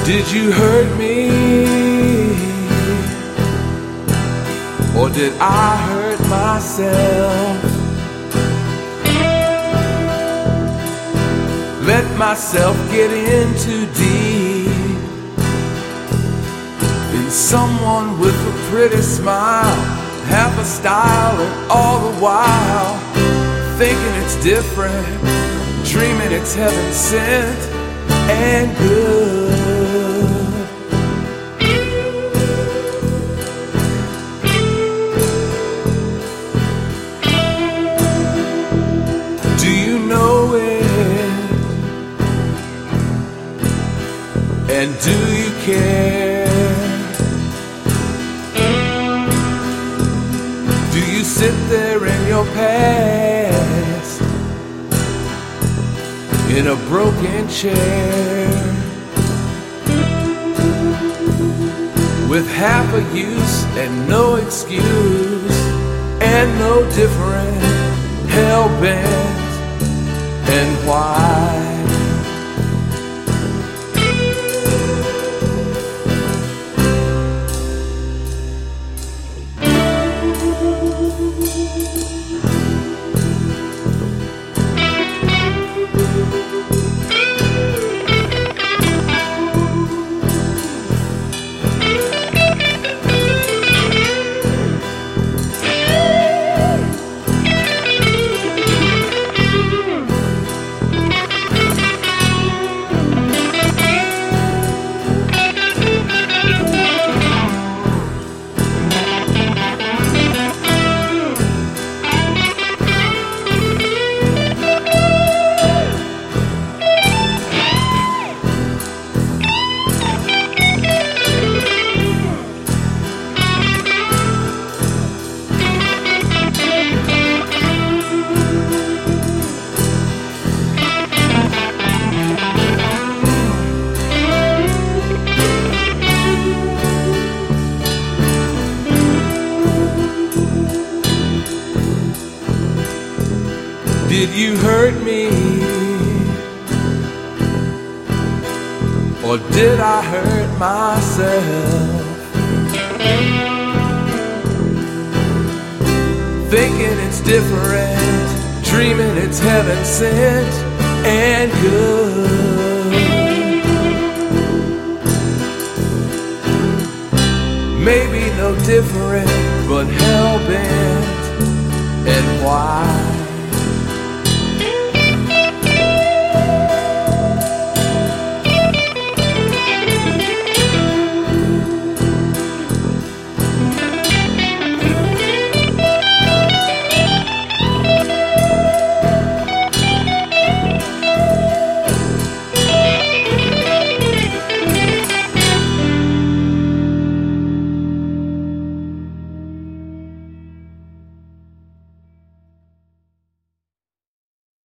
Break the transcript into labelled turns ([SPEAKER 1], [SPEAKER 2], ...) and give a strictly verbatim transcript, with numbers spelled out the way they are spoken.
[SPEAKER 1] Did you hurt me? Or did I hurt myself? Let myself get in too deep in someone with a pretty smile, half a style, and all the while thinking it's different, dreaming it's heaven sent and good. Do you know it? And do you care? Do you sit there in your past in a broken chair with half a use and no excuse and no different, hell-bent and why? Did you hurt me? Or did I hurt myself? Thinking it's different, dreaming it's heaven sent and good. Maybe no different, but hell-bent and why?